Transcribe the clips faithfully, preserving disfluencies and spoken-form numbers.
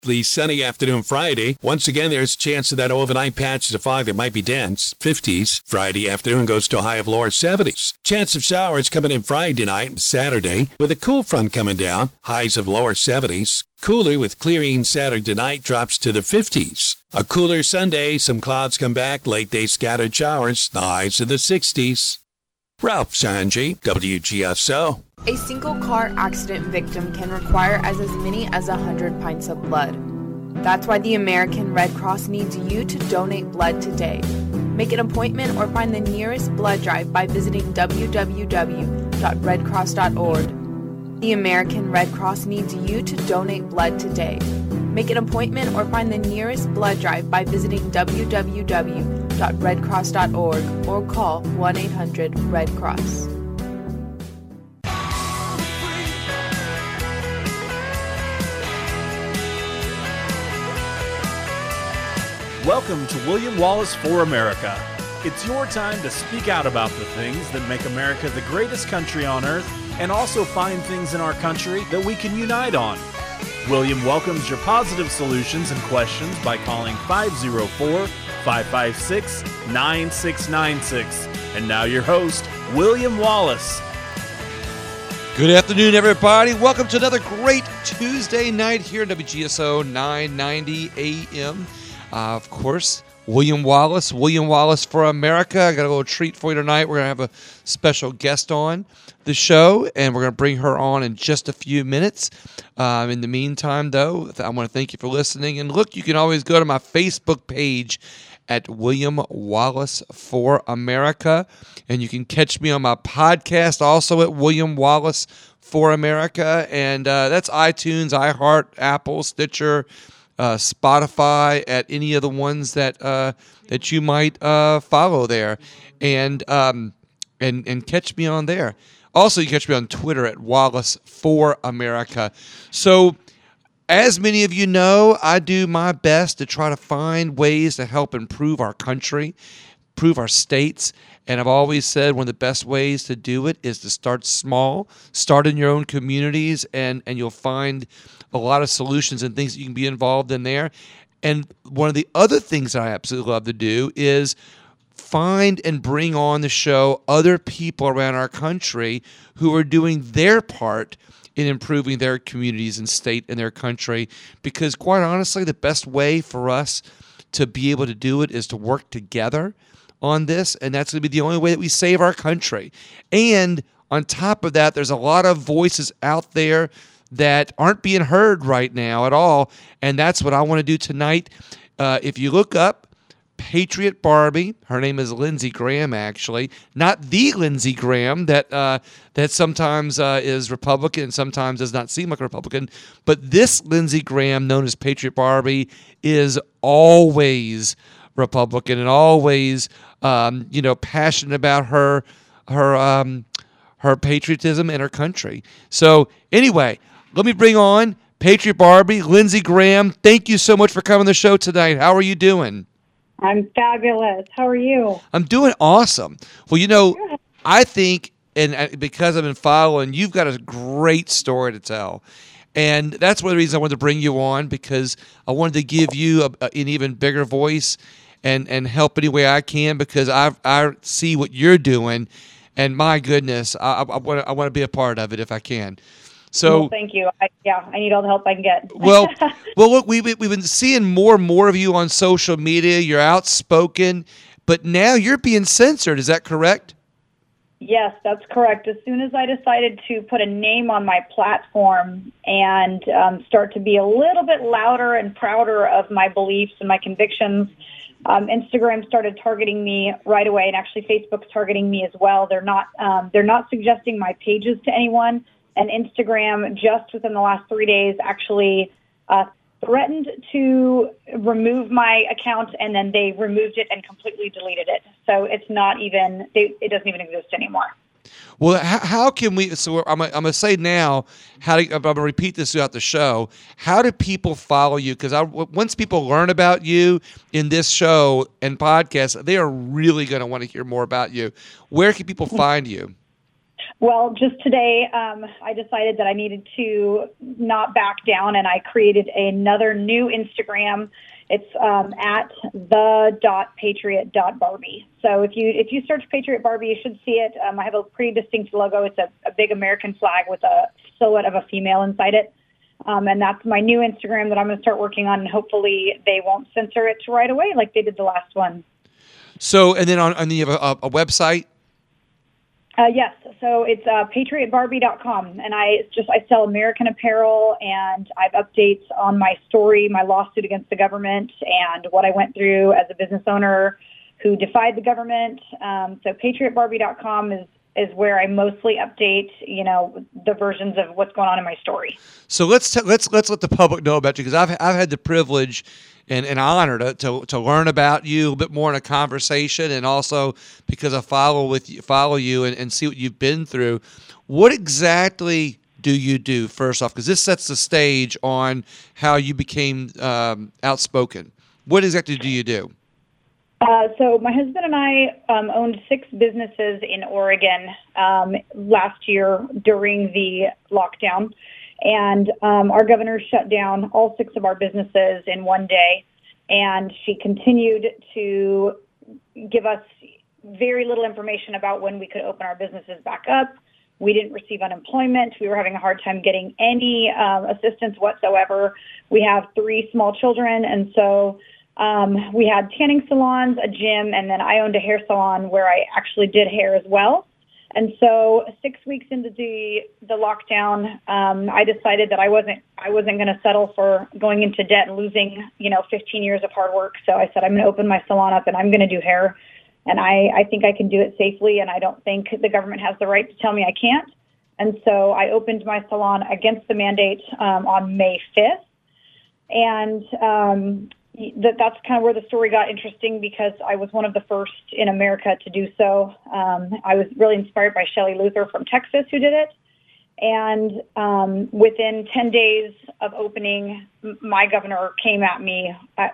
Partly sunny afternoon Friday. Once again, there's a chance of that overnight patches of fog that might be dense. fifties. Friday afternoon goes to a high of lower seventies. Chance of showers coming in Friday night and Saturday with a cool front coming down. Highs of lower seventies. Cooler with clearing Saturday night drops to the fifties. A cooler Sunday, some clouds come back, late day scattered showers, the highs of the sixties. Ralph Sanji, W G S O. A single car accident victim can require as, as many as one hundred pints of blood. That's why the American Red Cross needs you to donate blood today. Make an appointment or find the nearest blood drive by visiting w w w dot red cross dot org. The American Red Cross needs you to donate blood today. Make an appointment or find the nearest blood drive by visiting w w w dot red cross dot org or call one eight hundred red cross. Welcome to William Wallace for America. It's your time to speak out about the things that make America the greatest country on earth and also find things in our country that we can unite on. William welcomes your positive solutions and questions by calling five oh four, five five six, nine six nine six. And now your host, William Wallace. Good afternoon, everybody. Welcome to another great Tuesday night here at W G S O nine ninety A M. Uh, of course, William Wallace, William Wallace for America. I got a little treat for you tonight. We're going to have a special guest on the show, and we're going to bring her on in just a few minutes. Um, in the meantime, though, I want to thank you for listening. And look, you can always go to my Facebook page at William Wallace for America, and you can catch me on my podcast also at William Wallace for America, and uh, that's iTunes, iHeart, Apple, Stitcher, Uh, Spotify, at any of the ones that uh, that you might uh, follow there, and um, and and catch me on there. Also, you can catch me on Twitter at Wallace for America. So, as many of you know, I do my best to try to find ways to help improve our country, improve our states. And I've always said one of the best ways to do it is to start small, start in your own communities, and, and you'll find a lot of solutions and things that you can be involved in there. And one of the other things that I absolutely love to do is find and bring on the show other people around our country who are doing their part in improving their communities and state and their country. Because quite honestly, the best way for us to be able to do it is to work together on this, and that's going to be the only way that we save our country. And on top of that, there's a lot of voices out there that aren't being heard right now at all, and that's what I want to do tonight. Uh, if you look up Patriot Barbie, her name is Lindsey Graham, actually, not the Lindsey Graham that uh, that sometimes uh, is Republican and sometimes does not seem like a Republican, but this Lindsey Graham, known as Patriot Barbie, is always Republican and always, um, you know, passionate about her, her, um, her patriotism and her country. So anyway, let me bring on Patriot Barbie, Lindsey Graham. Thank you so much for coming on the show tonight. How are you doing? I'm fabulous. How are you? I'm doing awesome. Well, you know, I think, and because I've been following, you've got a great story to tell. And that's one of the reasons I wanted to bring you on, because I wanted to give you a, a, an even bigger voice and, and help any way I can, because I I see what you're doing, and my goodness, I, I want to I want to be a part of it if I can. So well, thank you. I, yeah, I need all the help I can get. well, well, look, we we've been seeing more and more of you on social media. You're outspoken, but now you're being censored. Is that correct? Yes, that's correct. As soon as I decided to put a name on my platform and um, start to be a little bit louder and prouder of my beliefs and my convictions, um, Instagram started targeting me right away, and actually Facebook's targeting me as well. They're not um, they're not suggesting my pages to anyone, and Instagram just within the last three days actually uh, threatened to remove my account, and then they removed it and completely deleted it. So it's not even, they, it doesn't even exist anymore. Well, how, how can we, so I'm, I'm going to say now, how to, I'm going to repeat this throughout the show, how do people follow you? Because once people learn about you in this show and podcast, they are really going to want to hear more about you. Where can people find you? Well, just today, um, I decided that I needed to not back down, and I created another new Instagram. It's um, at the dot patriot dot Barbie. So if you if you search Patriot Barbie, you should see it. Um, I have a pretty distinct logo. It's a, a big American flag with a silhouette of a female inside it. Um, and that's my new Instagram that I'm going to start working on, and hopefully they won't censor it right away like they did the last one. So, and then on, and you have a, a website? Uh, yes, so it's uh, patriot barbie dot com, and I just I sell American apparel, and I have updates on my story, my lawsuit against the government, and what I went through as a business owner who defied the government. Um, so patriot barbie dot com is is where I mostly update, you know, the versions of what's going on in my story. So let's t- let's let's let the public know about you, because I've I've had the privilege and, and honor to, to to learn about you a bit more in a conversation, and also because I follow with you, follow you and, and see what you've been through. What exactly do you do, first off? Because this sets the stage on how you became um, outspoken. What exactly do you do? Uh, so my husband and I um, owned six businesses in Oregon um, last year during the lockdown, and um, our governor shut down all six of our businesses in one day, and she continued to give us very little information about when we could open our businesses back up. We didn't receive unemployment. We were having a hard time getting any um, assistance whatsoever. We have three small children, and so Um, we had tanning salons, a gym, and then I owned a hair salon where I actually did hair as well. And so six weeks into the the lockdown, um, I decided that I wasn't I wasn't going to settle for going into debt and losing, you know, fifteen years of hard work. So I said, I'm going to open my salon up and I'm going to do hair. And I, I think I can do it safely, and I don't think the government has the right to tell me I can't. And so I opened my salon against the mandate um, on May fifth. And um That that's kind of where the story got interesting, because I was one of the first in America to do so. Um, I was really inspired by Shelley Luther from Texas, who did it. And um, within ten days of opening, my governor came at me. At,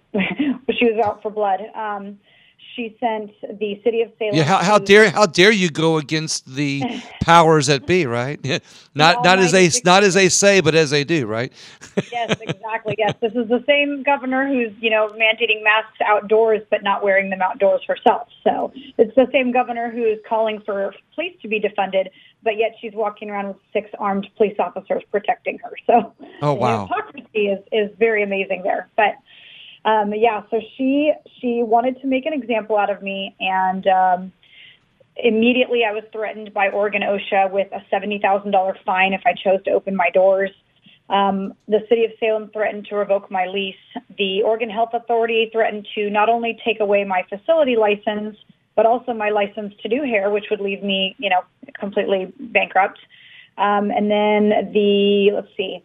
she was out for blood. Um, she sent the city of Salem. Yeah, how, how dare how dare you go against the powers that be, right? not not as they not as they say, but as they do, right? Yes, exactly. Yes, this is the same governor who's, you know, mandating masks outdoors but not wearing them outdoors herself. So it's the same governor who is calling for police to be defunded, but yet she's walking around with six armed police officers protecting her. So oh wow, the hypocrisy is is very amazing there. But um, yeah, so she she wanted to make an example out of me, and um, immediately I was threatened by Oregon OSHA with a seventy thousand dollars fine if I chose to open my doors. Um, the city of Salem threatened to revoke my lease. The Oregon Health Authority threatened to not only take away my facility license, but also my license to do hair, which would leave me, you know, completely bankrupt. Um, and then the, let's see,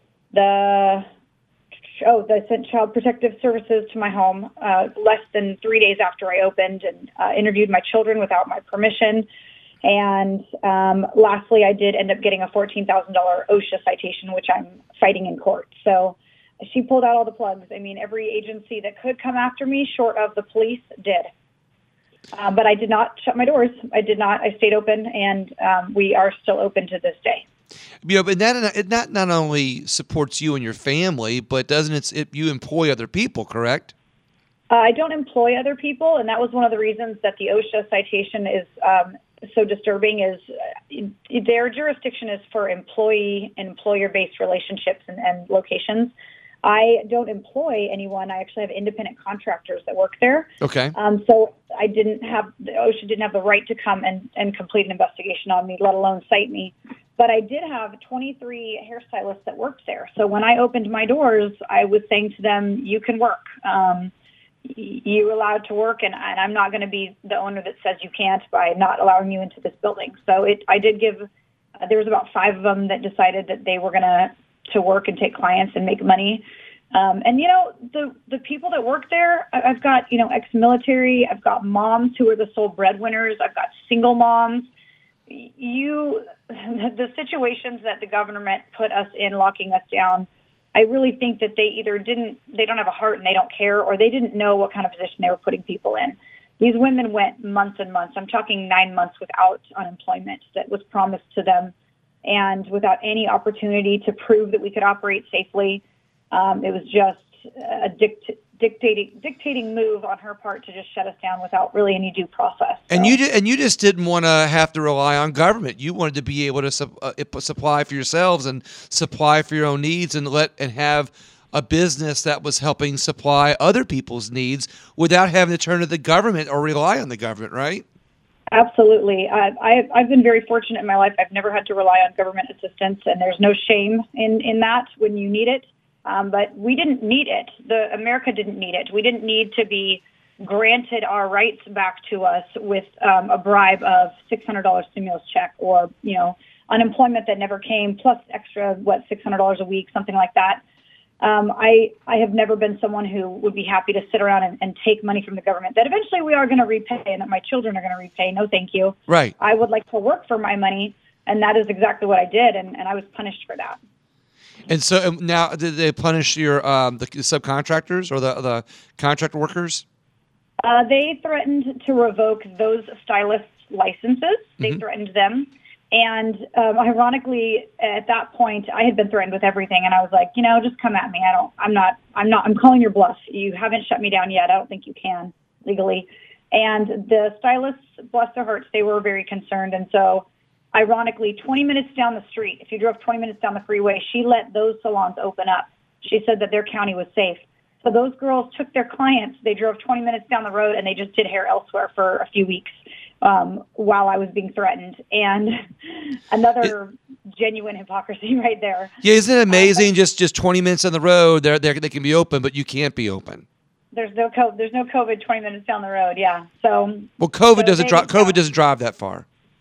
the, oh, they sent Child Protective Services to my home uh, less than three days after I opened, and uh, interviewed my children without my permission. And um, lastly, I did end up getting a fourteen thousand dollars OSHA citation, which I'm fighting in court. So she pulled out all the plugs. I mean, every agency that could come after me, short of the police, did. Uh, but I did not shut my doors. I did not. I stayed open, and um, we are still open to this day. You know, but that it not not only supports you and your family, but doesn't it, it you employ other people, correct? Uh, I don't employ other people, and that was one of the reasons that the OSHA citation is um, so disturbing. Is uh, their jurisdiction is for employee and employer-based relationships and, and locations. I don't employ anyone. I actually have independent contractors that work there. Okay. Um, so I didn't have, the OSHA didn't have the right to come and, and complete an investigation on me, let alone cite me. But I did have twenty-three hairstylists that worked there. So when I opened my doors, I was saying to them, you can work. Um, you're allowed to work, and, and I'm not going to be the owner that says you can't by not allowing you into this building. So it, I did give, uh, there was about five of them that decided that they were going to to work and take clients and make money. Um, and, you know, the, the people that work there, I've got, you know, ex-military, I've got moms who are the sole breadwinners, I've got single moms. You, the situations that the government put us in, locking us down, I really think that they either didn't, they don't have a heart and they don't care, or they didn't know what kind of position they were putting people in. these women went months and months. I'm talking nine months without unemployment that was promised to them, and without any opportunity to prove that we could operate safely. Um, it was just a dict- dictating dictating move on her part to just shut us down without really any due process. So. And you did, and you just didn't want to have to rely on government. You wanted to be able to su- uh, supply for yourselves and supply for your own needs, and let and have a business that was helping supply other people's needs without having to turn to the government or rely on the government, right? Absolutely. Uh, I, I've been very fortunate in my life. I've never had to rely on government assistance, and there's no shame in, in that when you need it. Um, but we didn't need it. The America didn't need it. We didn't need to be granted our rights back to us with um, a bribe of six hundred dollars stimulus check, or, you know, unemployment that never came, plus extra, what, six hundred dollars a week, something like that. Um, I, I have never been someone who would be happy to sit around and, and take money from the government that eventually we are going to repay and that my children are going to repay. No, thank you. Right. I would like to work for my money, and that is exactly what I did, and, and I was punished for that. And so um, now, did they punish your um, the subcontractors or the the contract workers? Uh, they threatened to revoke those stylists' licenses. They Mm-hmm. threatened them. And um, ironically, at that point, I had been threatened with everything, and I was like, you know, just come at me. I don't. I'm not. I'm not. I'm calling your bluff. You haven't shut me down yet. I don't think you can legally. And the stylists, bless their hearts, they were very concerned. And so, ironically, twenty minutes down the street, if you drove twenty minutes down the freeway, she let those salons open up. She said that their county was safe. So those girls took their clients. They drove twenty minutes down the road, and they just did hair elsewhere for a few weeks. Um, while I was being threatened, and another it, genuine hypocrisy right there. Yeah, isn't it amazing? Um, just just twenty minutes on the road, they they they can be open, but you can't be open. There's no COVID, there's no COVID twenty minutes down the road. Yeah, so well, COVID so doesn't drive. COVID doesn't drive that far.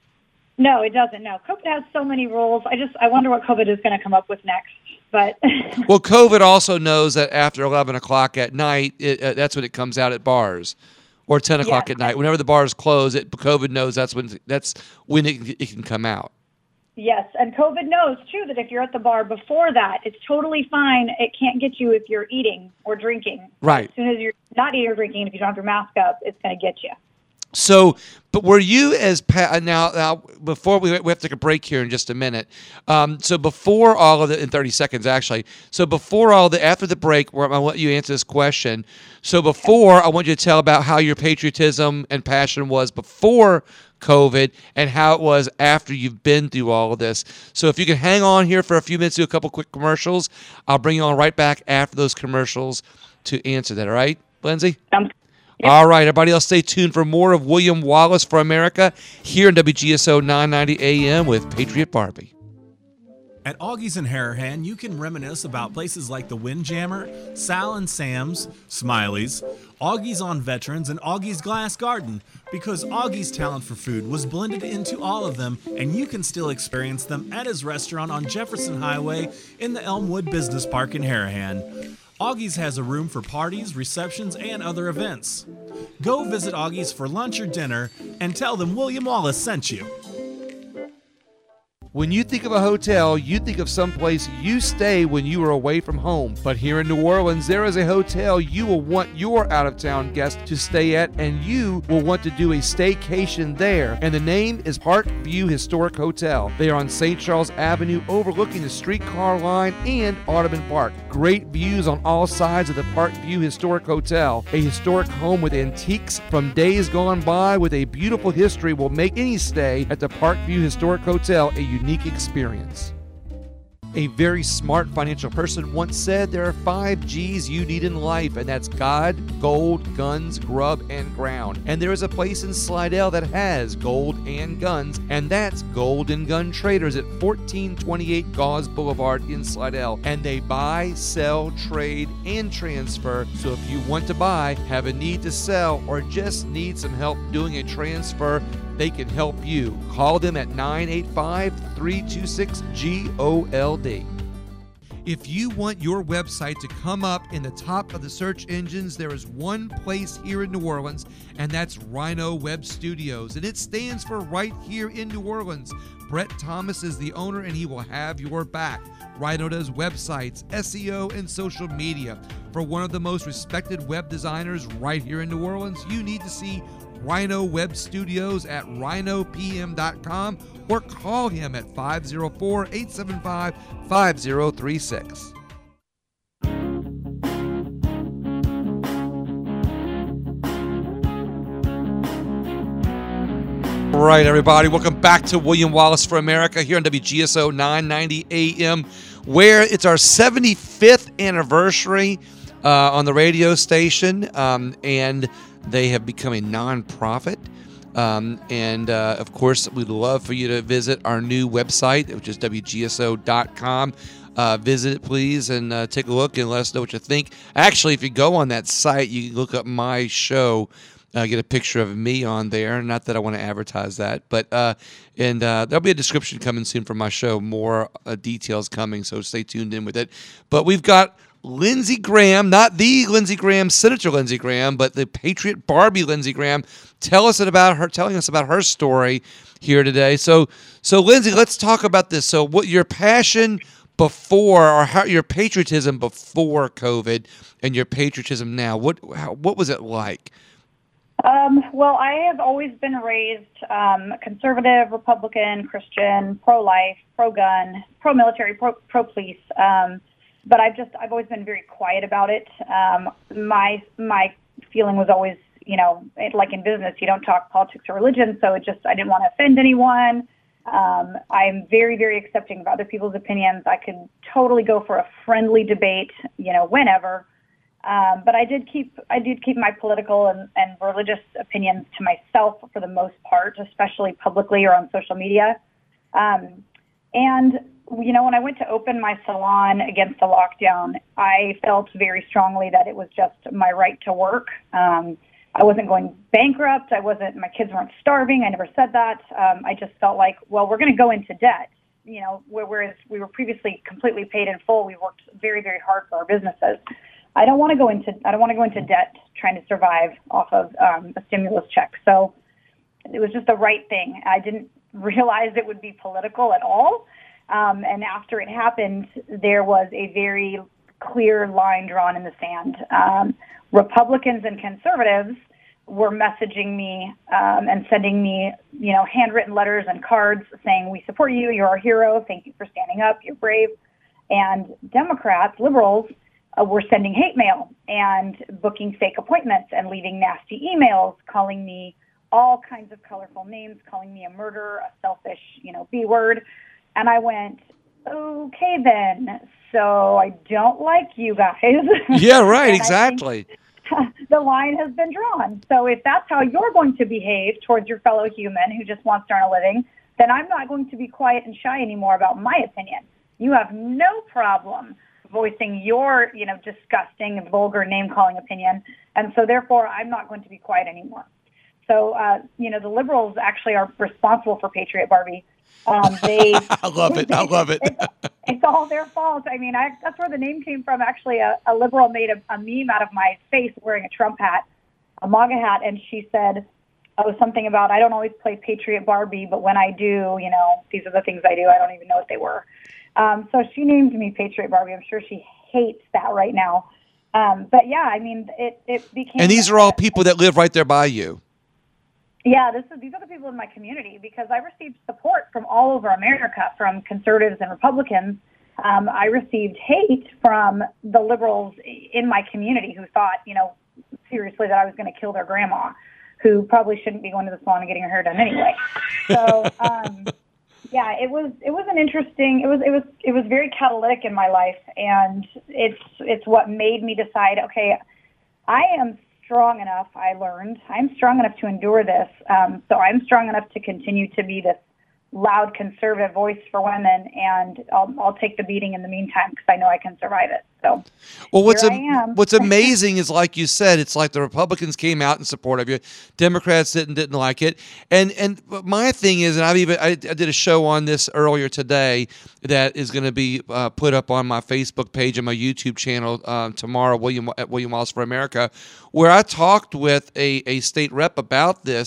No, it doesn't. No, COVID has so many rules. I just I wonder what COVID is going to come up with next. But well, COVID also knows that after eleven o'clock at night, it, uh, that's when it comes out at bars. Or ten o'clock yes. at night. Whenever the bars close, it COVID knows that's when that's when it, it can come out. Yes, and COVID knows too that if you're at the bar before that, it's totally fine. It can't get you if you're eating or drinking. Right. As soon as you're not eating or drinking, if you don't have your mask up, it's going to get you. So, but were you as pa- now? Now, before we we have to take a break here in just a minute. Um, so before all of the in thirty seconds actually. So before all the after the break, where I want you to answer this question. So before, I want you to tell about how your patriotism and passion was before COVID and how it was after you've been through all of this. So if you can hang on here for a few minutes, do a couple quick commercials. I'll bring you on right back after those commercials to answer that. All right, Lindsay? Um, Yep. All right, everybody else, stay tuned for more of William Wallace for America here on W G S O nine ninety A M with Patriot Barbie. At Augie's in Harahan, you can reminisce about places like the Windjammer, Sal and Sam's, Smiley's, Augie's on Veterans, and Augie's Glass Garden, because Augie's talent for food was blended into all of them, and you can still experience them at his restaurant on Jefferson Highway in the Elmwood Business Park in Harahan. Augie's has a room for parties, receptions, and other events. Go visit Augie's for lunch or dinner and tell them William Wallace sent you. When you think of a hotel, you think of someplace you stay when you are away from home. But here in New Orleans, there is a hotel you will want your out-of-town guests to stay at, and you will want to do a staycation there. And the name is Park View Historic Hotel. They are on Saint Charles Avenue, overlooking the streetcar line and Audubon Park. Great views on all sides of the Park View Historic Hotel. A historic home with antiques from days gone by with a beautiful history will make any stay at the Park View Historic Hotel a unique unique experience. A very smart financial person once said there are five G's you need in life, and that's God, gold, guns, grub, and ground. And there is a place in Slidell that has gold and guns, and that's Gold and Gun Traders at fourteen twenty-eight Gauze Boulevard in Slidell. And they buy, sell, trade, and transfer. So if you want to buy, have a need to sell, or just need some help doing a transfer, they can help you. Call them at nine eight five, three two six, G O L D. If you want your website to come up in the top of the search engines, there is one place here in New Orleans, and that's Rhino Web Studios. And it stands for right here in New Orleans. Brett Thomas is the owner, and he will have your back. Rhino does websites, S E O, and social media. For one of the most respected web designers right here in New Orleans, you need to see Rhino Web Studios at rhino p m dot com or call him at five oh four, eight seven five, five oh three six. All right, everybody, welcome back to William Wallace for America here on W G S O nine ninety A M, where it's our seventy-fifth anniversary uh, on the radio station, um, and they have become a nonprofit. Um, and, uh, of course, we'd love for you to visit our new website, which is W G S O dot com. Uh, visit it, please, and uh, take a look and let us know what you think. Actually, if you go on that site, you can look up my show. Uh, get a picture of me on there. Not that I want to advertise that, but uh, and uh, there'll be a description coming soon for my show. More uh, details coming, so stay tuned in with it. But we've got Lindsey Graham, not the Lindsey Graham, Senator Lindsey Graham, but the Patriot Barbie Lindsey Graham. Tell us about her, telling us about her story here today. So, so Lindsey, let's talk about this. So, what your passion before, or how your patriotism before COVID, and your patriotism now? What, how, what was it like? Um, well, I have always been raised um, conservative, Republican, Christian, pro-life, pro-gun, pro-military, pro- pro-police. Um, but I've just I've always been very quiet about it. Um, my my feeling was always, you know, it, like in business, you don't talk politics or religion. So it just I didn't want to offend anyone. Um, I'm very very accepting of other people's opinions. I could totally go for a friendly debate, you know, whenever. Um, but I did keep I did keep my political and, and religious opinions to myself for the most part, especially publicly or on social media. Um, and, you know, when I went to open my salon against the lockdown, I felt very strongly that it was just my right to work. Um, I wasn't going bankrupt. I wasn't, my kids weren't starving. I never said that. Um, I just felt like, well, we're going to go into debt. You know, whereas we were previously completely paid in full, we worked very, very hard for our businesses. I don't want to go into I don't want to go into debt trying to survive off of um, a stimulus check. So it was just the right thing. I didn't realize it would be political at all. Um, and after it happened, there was a very clear line drawn in the sand. Um, Republicans and conservatives were messaging me um, and sending me, you know, handwritten letters and cards saying, "We support you. You're our hero. Thank you for standing up. You're brave." And Democrats, liberals, Uh, were sending hate mail and booking fake appointments and leaving nasty emails, calling me all kinds of colorful names, calling me a murderer, a selfish, you know, B word. And I went, okay, then. So I don't like you guys. Yeah, right, exactly. The line has been drawn. So if that's how you're going to behave towards your fellow human who just wants to earn a living, then I'm not going to be quiet and shy anymore about my opinion. You have no problem voicing your, you know, disgusting and vulgar name-calling opinion, and so therefore I'm not going to be quiet anymore. So, uh, you know, the liberals actually are responsible for Patriot Barbie. Um, they, I love it. I love it. It's, it's all their fault. I mean, I, that's where the name came from. Actually, a, a liberal made a, a meme out of my face wearing a Trump hat, a MAGA hat, and she said, oh, something about, I don't always play Patriot Barbie, but when I do, you know, these are the things I do. I don't even know what they were. Um, so she named me Patriot Barbie. I'm sure she hates that right now. Um, but yeah, I mean, it, it became. And these are all people that live right there by you. Yeah, this is, these are the people in my community because I received support from all over America, from conservatives and Republicans. Um, I received hate from the liberals in my community who thought, you know, seriously that I was going to kill their grandma, who probably shouldn't be going to the salon and getting her hair done anyway. So. Um, Yeah, it was it was an interesting it was it was it was very catalytic in my life, and it's it's what made me decide, okay, I am strong enough, I learned, I'm strong enough to endure this. Um, so I'm strong enough to continue to be this loud conservative voice for women, and I'll I'll take the beating in the meantime because I know I can survive it. So, well, what's here a, I am. what's amazing is, like you said, it's like the Republicans came out in support of you, Democrats didn't didn't like it, and and my thing is, and I've even I, I did a show on this earlier today that is going to be uh, put up on my Facebook page and my YouTube channel um, tomorrow, William at William Wallace for America, where I talked with a a state rep about this,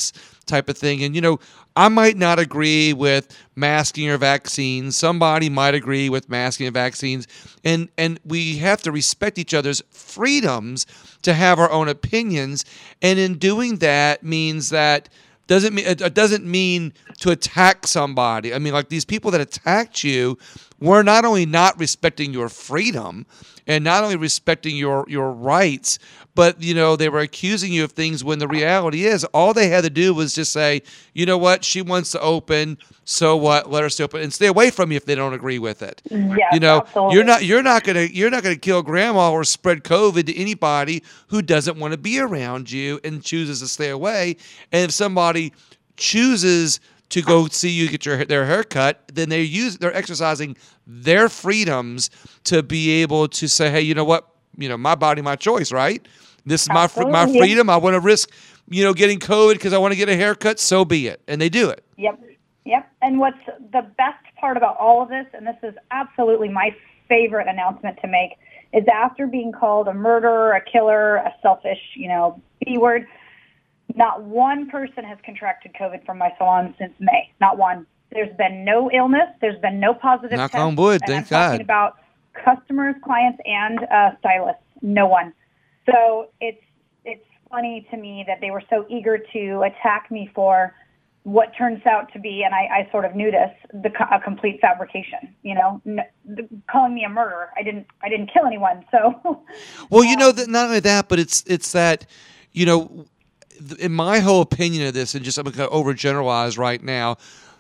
type of thing. And, you know, I might not agree with masking or vaccines. Somebody might agree with masking and vaccines. And, and we have to respect each other's freedoms to have our own opinions. And in doing that means that doesn't mean it doesn't mean to attack somebody. I mean, like these people that attacked you were not only not respecting your freedom and not only respecting your, your rights, but, you know, they were accusing you of things when the reality is all they had to do was just say, you know what, she wants to open, so what, let her stay open, and stay away from you if they don't agree with it. Yes, you know, absolutely. you're not you're not gonna you're not gonna kill grandma or spread COVID to anybody who doesn't want to be around you and chooses to stay away. And if somebody chooses to go see you get your their haircut, then they use they're exercising their freedoms to be able to say, hey, you know what, you know, my body, my choice, right? This is my fr- my Absolutely. freedom. I want to risk, you know, getting COVID because I want to get a haircut. So be it, and they do it. Yep. Yep. And what's the best part about all of this, and this is absolutely my favorite announcement to make, is after being called a murderer, a killer, a selfish, you know, B word, not one person has contracted COVID from my salon since May. Not one. There's been no illness. There's been no positive Knock tests. on wood. And Thank I'm talking God. about customers, clients, and uh, stylists. No one. So it's it's funny to me that they were so eager to attack me for what turns out to be, and I, I sort of knew this, the, a complete fabrication. You know, n- the, calling me a murderer. I didn't I didn't kill anyone. So, well, you know, that not only that, but it's it's that, you know, in my whole opinion of this, and just I'm going to overgeneralize right now.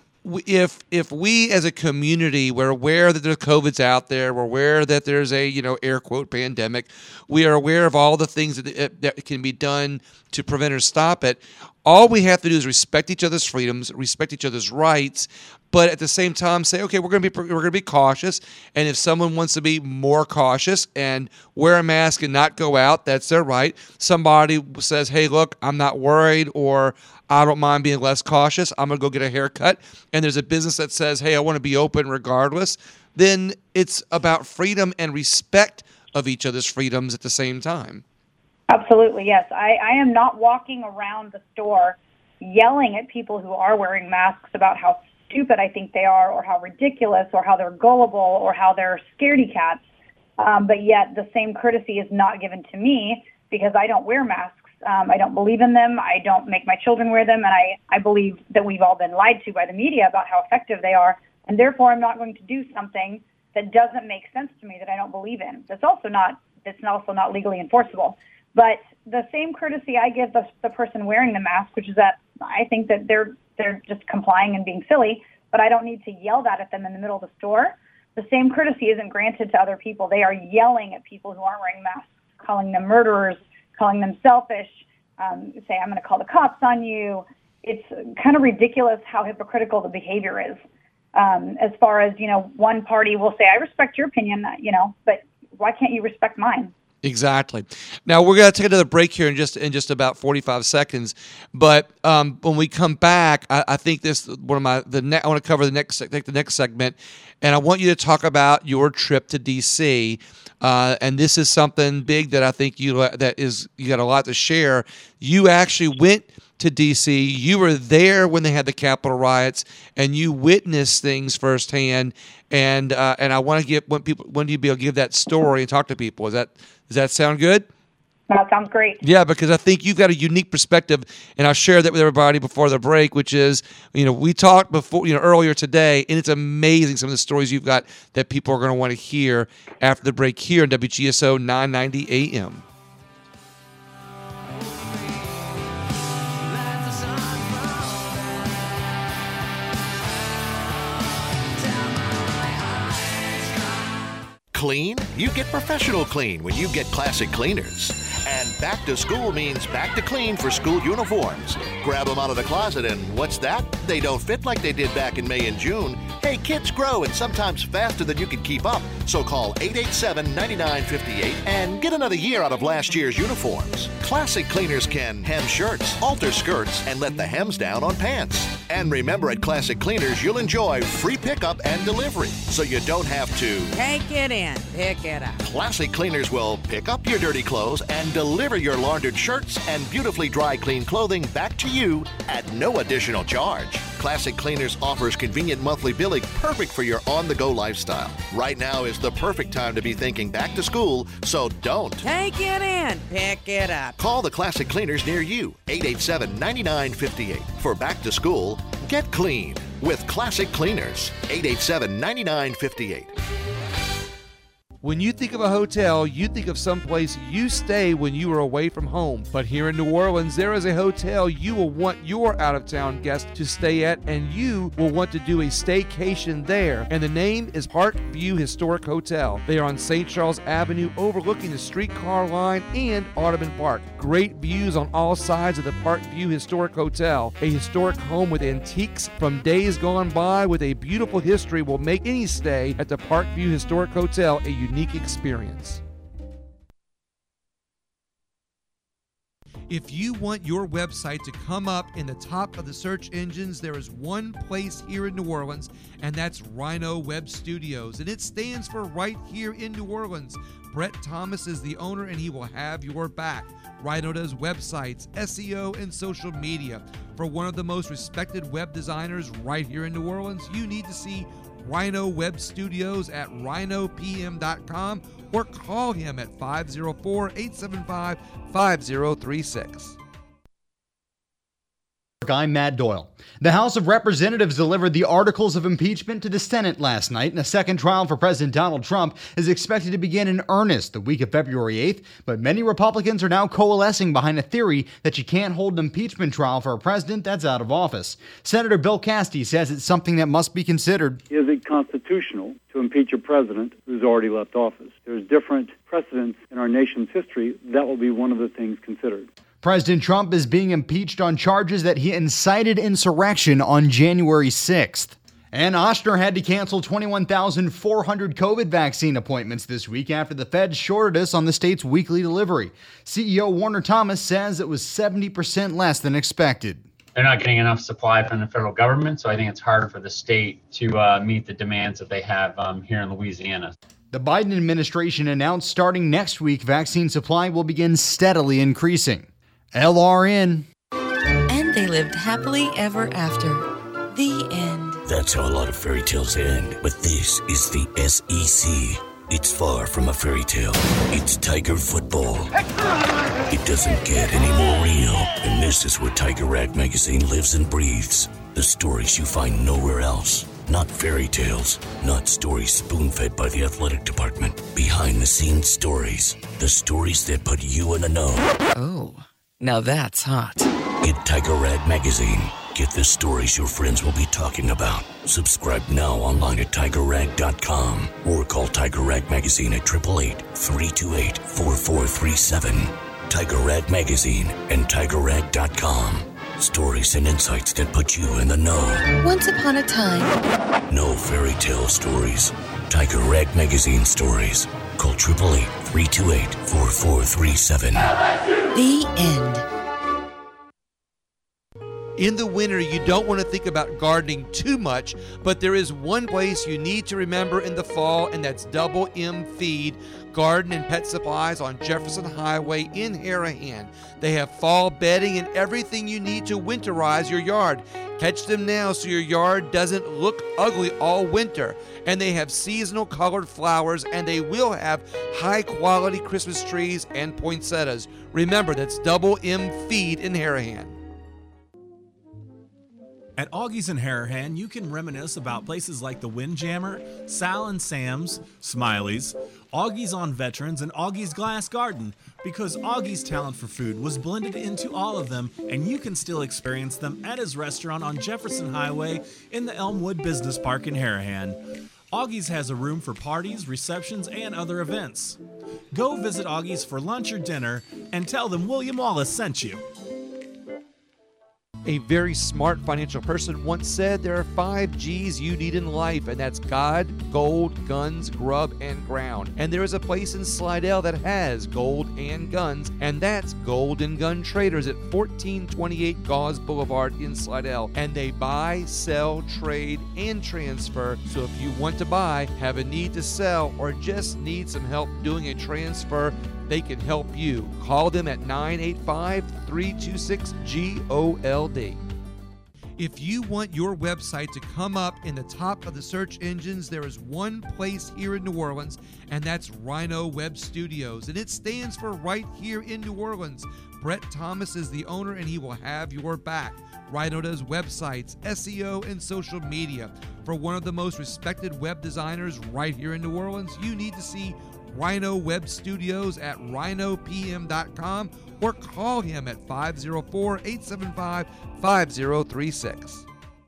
If if we as a community, we're aware that there's COVID's out there, we're aware that there's a, you know, air quote pandemic, we are aware of all the things that, that can be done to prevent or stop it. All we have to do is respect each other's freedoms, respect each other's rights, but at the same time say, okay, we're going to be we're going to be cautious. And if someone wants to be more cautious and wear a mask and not go out, that's their right. Somebody says, hey, look, I'm not worried, or I don't mind being less cautious, I'm going to go get a haircut, and there's a business that says, hey, I want to be open regardless, then it's about freedom and respect of each other's freedoms at the same time. absolutely, yes. I, I am not walking around the store yelling at people who are wearing masks about how stupid I think they are, or how ridiculous, or how they're gullible, or how they're scaredy cats. Um, but yet the same courtesy is not given to me because I don't wear masks. Um, I don't believe in them. I don't make my children wear them. And I, I believe that we've all been lied to by the media about how effective they are. And therefore, I'm not going to do something that doesn't make sense to me, that I don't believe in. That's also not, that's also not legally enforceable. But the same courtesy I give the, the person wearing the mask, which is that I think that they're they're just complying and being silly, but I don't need to yell that at them in the middle of the store. The same courtesy isn't granted to other people. They are yelling at people who aren't wearing masks, calling them murderers, calling them selfish, um, say, I'm going to call the cops on you. It's kind of ridiculous how hypocritical the behavior is. Um, as far as, you know, one party will say, I respect your opinion, you know, but why can't you respect mine? Exactly. Now we're going to take another break here in just in just about forty-five seconds. But um, when we come back, I, I think this one of my the ne- I want to cover the next take the next segment, and I want you to talk about your trip to D C. Uh, and this is something big that I think you that is you got a lot to share. You actually went to D C. You were there when they had the Capitol riots, and you witnessed things firsthand. And uh, and I want to give when people when do you be able to give that story and talk to people? Is that does that sound good? That sounds great. Yeah, because I think you've got a unique perspective, and I'll share that with everybody before the break, which is, you know, we talked before, you know, earlier today, and it's amazing some of the stories you've got that people are going to want to hear after the break here on W G S O nine ninety A M. Clean? You get professional clean when you get Classic Cleaners. And back to school means back to clean for school uniforms. Grab them out of the closet and what's that? They don't fit like they did back in May and June. Hey, kids grow and sometimes faster than you can keep up. So call eight eight seven, nine nine five eight and get another year out of last year's uniforms. Classic Cleaners can hem shirts, alter skirts, and let the hems down on pants. And remember, at Classic Cleaners, you'll enjoy free pickup and delivery, so you don't have to take it in, pick it up. Classic Cleaners will pick up your dirty clothes and deliver your laundered shirts and beautifully dry clean clothing back to you at no additional charge. Classic Cleaners offers convenient monthly billing perfect for your on-the-go lifestyle. Right now is the perfect time to be thinking back to school, so don't take it in, pick it up. Call the Classic Cleaners near you, eight eight seven, nine nine five eight. For back to school, get clean with Classic Cleaners, eight eight seven, nine nine five eight. When you think of a hotel, you think of someplace you stay when you are away from home. But here in New Orleans, there is a hotel you will want your out-of-town guests to stay at, and you will want to do a staycation there. And the name is Park View Historic Hotel. They are on Saint Charles Avenue, overlooking the streetcar line and Audubon Park. Great views on all sides of the Park View Historic Hotel. A historic home with antiques from days gone by with a beautiful history will make any stay at the Park View Historic Hotel a unique experience. If you want your website to come up in the top of the search engines, there is one place here in New Orleans, and that's Rhino Web Studios, and it stands for right here in New Orleans. Brett Thomas is the owner, and he will have your back. Rhino does websites, S E O, and social media. For one of the most respected web designers right here in New Orleans, you need to see Rhino Web Studios at rhino p m dot com or call him at five oh four, eight seven five, five oh three six. I'm Matt Doyle. The House of Representatives delivered the articles of impeachment to the Senate last night, and a second trial for President Donald Trump is expected to begin in earnest the week of February eighth, but many Republicans are now coalescing behind a theory that you can't hold an impeachment trial for a president that's out of office. Senator Bill Cassidy says it's something that must be considered. Is it constitutional to impeach a president who's already left office? There's different precedents in our nation's history. That will be one of the things considered. President Trump is being impeached on charges that he incited insurrection on January sixth. And Ochsner had to cancel twenty-one thousand four hundred COVID vaccine appointments this week after the Fed shorted us on the state's weekly delivery. C E O Warner Thomas says it was seventy percent less than expected. They're not getting enough supply from the federal government, so I think it's harder for the state to uh, meet the demands that they have um, here in Louisiana. The Biden administration announced starting next week, vaccine supply will begin steadily increasing. L R N. And they lived happily ever after. The end. That's how a lot of fairy tales end. But this is the S E C. It's far from a fairy tale. It's Tiger football. It doesn't get any more real. And this is where Tiger Rag magazine lives and breathes. The stories you find nowhere else. Not fairy tales. Not stories spoon-fed by the athletic department. Behind-the-scenes stories. The stories that put you in the know. Oh. Now that's hot. Get Tiger Rag magazine. Get the stories your friends will be talking about. Subscribe now online at tiger rag dot com or call Tiger Rag magazine at eight eight eight, three two eight, four four three seven. Tiger Rag magazine and tiger rag dot com. Stories and insights that put you in the know. Once upon a time. No fairy tale stories. Tiger Rag magazine stories. Call eight eight eight, three two eight, four four three seven. The end. In the winter, you don't want to think about gardening too much, but there is one place you need to remember in the fall, and that's Double M Feed Garden and Pet Supplies on Jefferson Highway in Harahan. They have fall bedding and everything you need to winterize your yard. Catch them now so your yard doesn't look ugly all winter. And they have seasonal colored flowers, and they will have high-quality Christmas trees and poinsettias. Remember, that's Double M Feed in Harahan. At Augie's in Harahan, you can reminisce about places like the Windjammer, Sal and Sam's, Smiley's, Augie's on Veterans, and Augie's Glass Garden, because Augie's talent for food was blended into all of them, and you can still experience them at his restaurant on Jefferson Highway in the Elmwood Business Park in Harahan. Augie's has a room for parties, receptions, and other events. Go visit Augie's for lunch or dinner and tell them William Wallace sent you. A very smart financial person once said there are five G's you need in life, and that's God, gold, guns, grub, and ground. And there is a place in Slidell that has gold and guns, and that's Gold and Gun Traders at fourteen twenty-eight Gauze Boulevard in Slidell. And they buy, sell, trade, and transfer. So if you want to buy, have a need to sell, or just need some help doing a transfer, they can help you. Call them at nine eight five, three two six, G O L D. If you want your website to come up in the top of the search engines, there is one place here in New Orleans, and that's Rhino Web Studios. And it stands for right here in New Orleans. Brett Thomas is the owner, and he will have your back. Rhino does websites, S E O, and social media. For one of the most respected web designers right here in New Orleans, you need to see Rhino Web Studios at rhino p m dot com or call him at five oh four, eight seven five, five oh three six.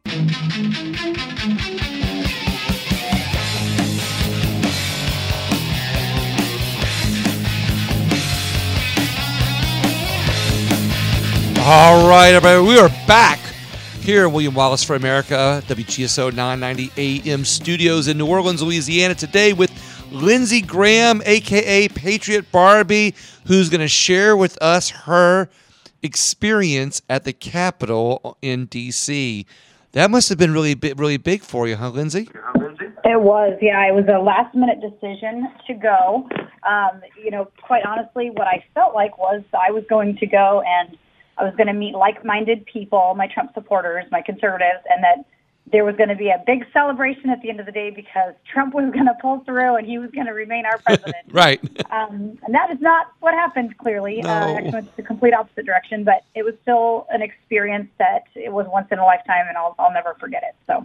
All right, everybody, we are back here at William Wallace for America, W G S O nine ninety A M studios in New Orleans, Louisiana, today with Lindsey Graham, a k a. Patriot Barbie, who's going to share with us her experience at the Capitol in D C. That must have been really big, really big for you, huh, Lindsey? It was, yeah. It was a last-minute decision to go. Um, you know, quite honestly, what I felt like was I was going to go and I was going to meet like-minded people, my Trump supporters, my conservatives, and that there was going to be a big celebration at the end of the day because Trump was going to pull through and he was going to remain our president. Right. Um, and that is not what happened, clearly. No. Uh, actually, went the complete opposite direction, but it was still an experience that it was once in a lifetime, and I'll, I'll never forget it. So,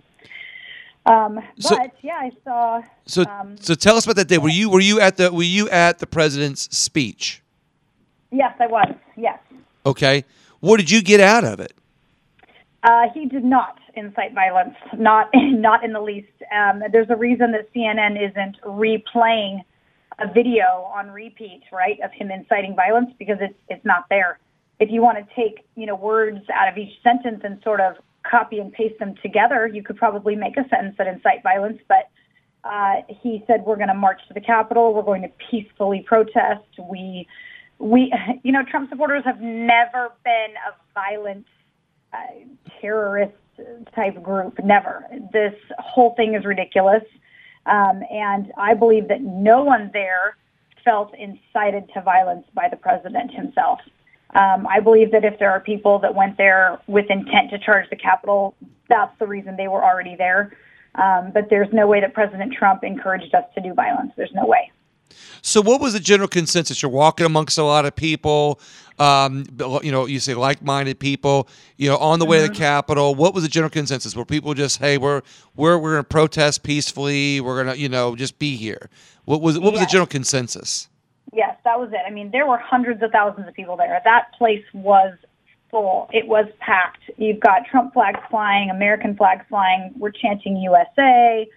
um, but So- yeah, I saw. So, um, so tell us about that day. Were you were you at the were you at the president's speech? yes, I was. Yes. Okay. What did you get out of it? Uh, he did not incite violence, not not in the least. Um, there's a reason that C N N isn't replaying a video on repeat, right, of him inciting violence, because it's it's not there. If you want to take, you know, words out of each sentence and sort of copy and paste them together, you could probably make a sentence that incite violence. But uh, he said, we're going to march to the Capitol. We're going to peacefully protest. We, we, you know, Trump supporters have never been a violent uh, terrorist type group. Never. This whole thing is ridiculous. Um, and I believe that no one there felt incited to violence by the president himself. Um, I believe that if there are people that went there with intent to charge the Capitol, that's the reason they were already there. Um, but there's no way that President Trump encouraged us to do violence. There's no way. So what was the general consensus? You're walking amongst a lot of people, um, you know, you say like-minded people, you know, on the way Mm-hmm. to the Capitol. What was the general consensus? Were people just, hey, we're we're we're going to protest peacefully. We're going to, you know, just be here. What was what was Yes. the general consensus? Yes, that was it. I mean, there were hundreds of thousands of people there. That place was full. It was packed. You've got Trump flags flying, American flags flying. We're chanting U S A.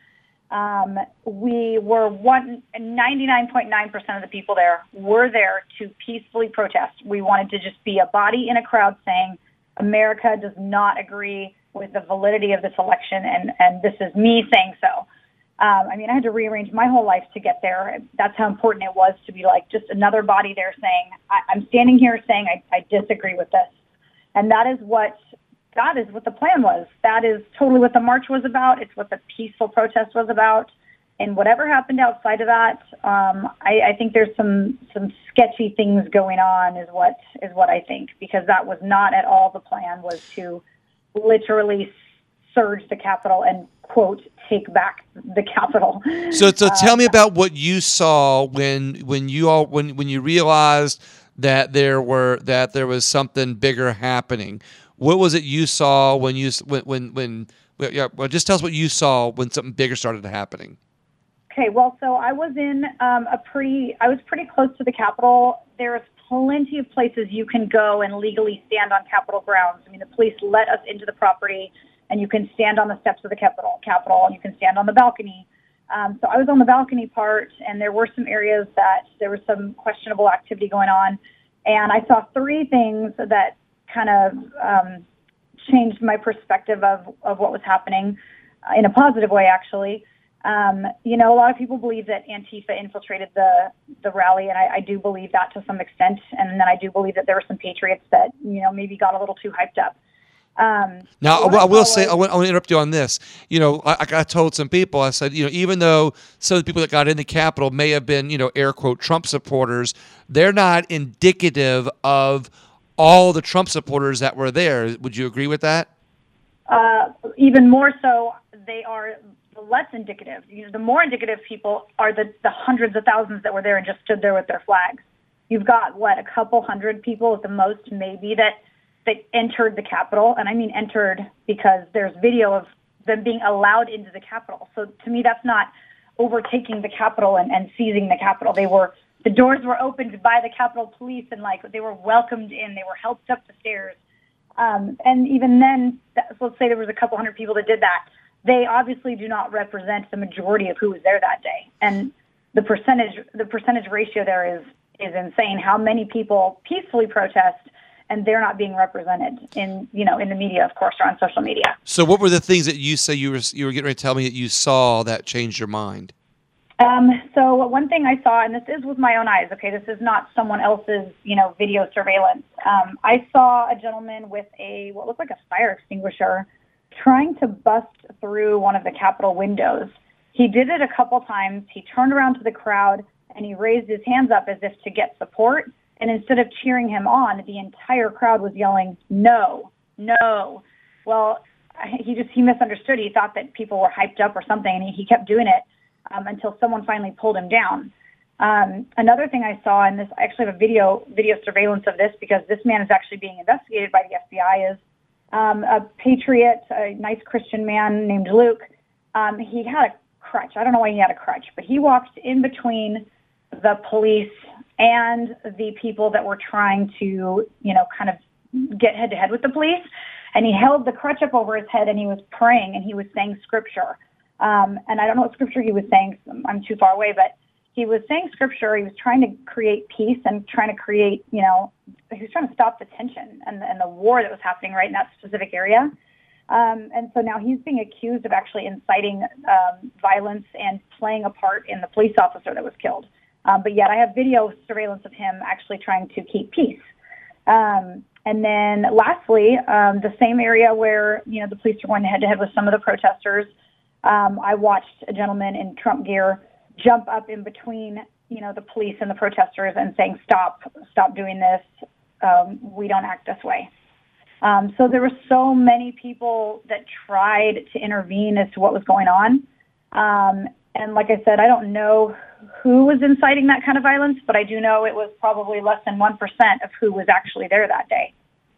Um, we were one, ninety-nine point nine percent of the people there were there to peacefully protest. We wanted to just be a body in a crowd saying, America does not agree with the validity of this election, and, and this is me saying so. Um, I mean, I had to rearrange my whole life to get there. That's how important it was to be like just another body there saying, I, I'm standing here saying I, I disagree with this. And that is what that is what the plan was. That is totally what the march was about. It's what the peaceful protest was about. And whatever happened outside of that, um, I, I think there's some some sketchy things going on is what is what I think, because that was not at all the plan, was to literally surge the Capitol and, quote, take back the Capitol. So, so tell me Um, about what you saw when when you all when when you realized that there were that there was something bigger happening. What was it you saw when you when when when? Yeah, well, just tell us what you saw when something bigger started happening. Okay, well, so I was in um, a pretty, I was pretty close to the Capitol. There's plenty of places you can go and legally stand on Capitol grounds. I mean, the police let us into the property, and you can stand on the steps of the Capitol, Capitol, and you can stand on the balcony. Um, so I was on the balcony part, and there were some areas that there was some questionable activity going on, and I saw three things that kind of um, changed my perspective of, of what was happening uh, in a positive way, actually. Um, you know, a lot of people believe that Antifa infiltrated the, the rally, and I, I do believe that to some extent. And then I do believe that there were some patriots that, you know, maybe got a little too hyped up. Um, now, I, I will say, I want, I want to interrupt you on this. You know, I, I told some people, I said, you know, even though some of the people that got in the Capitol may have been, you know, air quote, Trump supporters, they're not indicative of all the Trump supporters that were there. Would you agree with that? Uh, even more so, they are less indicative. You know, the more indicative people are the, the hundreds of thousands that were there and just stood there with their flags. You've got, what, a couple hundred people at the most, maybe, that that entered the Capitol. And I mean entered because there's video of them being allowed into the Capitol. So to me, that's not overtaking the Capitol and, and seizing the Capitol. They were, the doors were opened by the Capitol Police, and like they were welcomed in. They were helped up the stairs. Um, and even then, that, let's say there was a couple hundred people that did that. They obviously do not represent the majority of who was there that day. And the percentage, the percentage ratio there is, is insane. How many people peacefully protest and they're not being represented in, you know, in the media, of course, or on social media. So what were the things that you say you were, you were getting ready to tell me that you saw that changed your mind? Um, so one thing I saw, and this is with my own eyes, okay, this is not someone else's, you know, video surveillance. Um, I saw a gentleman with a, what looked like a fire extinguisher trying to bust through one of the Capitol windows. He did it a couple times. He turned around to the crowd and he raised his hands up as if to get support. And instead of cheering him on, the entire crowd was yelling, no, no. Well, he just, he misunderstood. He thought that people were hyped up or something, and he, he kept doing it um, until someone finally pulled him down. Um, another thing I saw, and this, I actually have a video, video surveillance of this because this man is actually being investigated by the F B I, is um, a patriot, a nice Christian man named Luke. Um, he had a crutch. I don't know why he had a crutch, but he walked in between the police and the people that were trying to, you know, kind of get head to head with the police. And he held the crutch up over his head and he was praying and he was saying scripture. Um, and I don't know what scripture he was saying. I'm too far away, but he was saying scripture. He was trying to create peace and trying to create, you know, he was trying to stop the tension and, and the war that was happening right in that specific area. Um, and so now he's being accused of actually inciting um, violence and playing a part in the police officer that was killed. Um, but yet I have video surveillance of him actually trying to keep peace. Um, and then lastly, um, the same area where, you know, the police are going head-to-head with some of the protesters, um, I watched a gentleman in Trump gear jump up in between, you know, the police and the protesters and saying, stop, stop doing this. Um, we don't act this way. Um, so there were so many people that tried to intervene as to what was going on. Um, and like I said, I don't know who was inciting that kind of violence, but I do know it was probably less than one percent of who was actually there that day.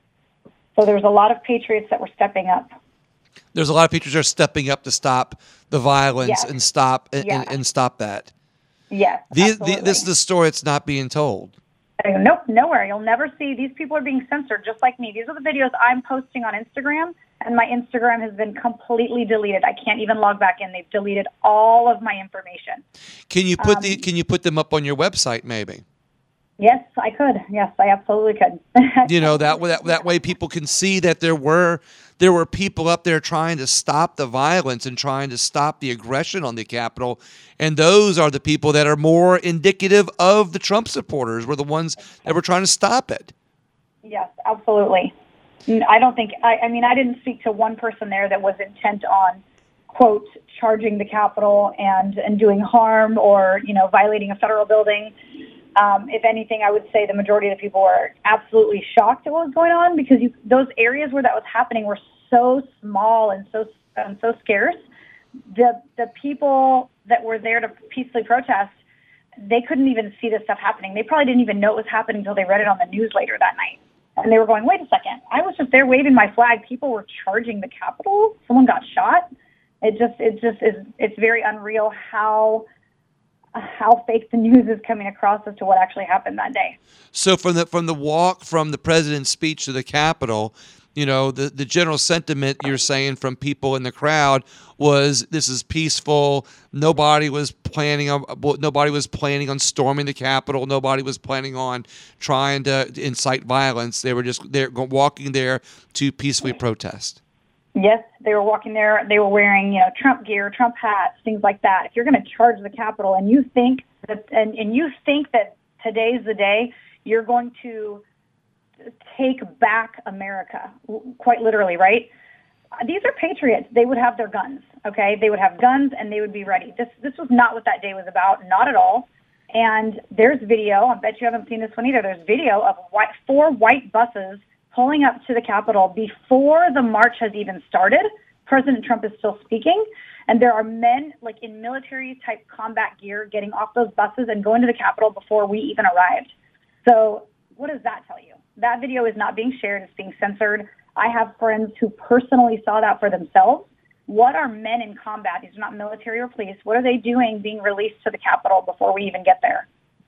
So there was a lot of patriots that were stepping up. There's a lot of patriots that are stepping up to stop the violence Yes. and stop and, Yeah. and, and stop that. Yes, These, absolutely. the, this is the story that's not being told. I go, nope, nowhere. You'll never see. These people are being censored just like me. These are the videos I'm posting on Instagram, and my Instagram has been completely deleted. I can't even log back in. They've deleted all of my information. Can you put Um, the Can you put them up on your website maybe? Yes, I could. Yes, I absolutely could. You know, that that that way people can see that there were there were people up there trying to stop the violence and trying to stop the aggression on the Capitol, and those are the people that are more indicative of the Trump supporters. Were the ones that were trying to stop it. Yes, absolutely. I don't think, I, I mean, I didn't speak to one person there that was intent on, quote, charging the Capitol and, and doing harm or, you know, violating a federal building. Um, if anything, I would say the majority of the people were absolutely shocked at what was going on because you, those areas where that was happening were so small and so um, so scarce. The the people that were there to peacefully protest, they couldn't even see this stuff happening. They probably didn't even know it was happening until they read it on the news later that night. And they were going, wait a second, I was just there waving my flag. People were charging the Capitol. Someone got shot. It just, it just is, it's very unreal how, how fake the news is coming across as to what actually happened that day. So from the from the walk from the president's speech to the Capitol, you know, the, the general sentiment you're saying from people in the crowd was this is peaceful. Nobody was planning on nobody was planning on storming the Capitol. Nobody was planning on trying to incite violence. They were just they're walking there to peacefully protest. Yes, they were walking there. They were wearing, you know, Trump gear, Trump hats, things like that. If you're going to charge the Capitol and you think that and, and you think that today's the day you're going to take back America, quite literally, right? These are patriots. They would have their guns, okay? They would have guns and they would be ready. This this was not what that day was about, not at all. And there's video. I bet you haven't seen this one either. There's video of white, four white buses pulling up to the Capitol before the march has even started. President Trump is still speaking. And there are men, like in military-type combat gear, getting off those buses and going to the Capitol before we even arrived. So what does that tell you? That video is not being shared. It's being censored. I have friends who personally saw that for themselves. What are men in combat? These are not military or police. What are they doing being released to the Capitol before we even get there?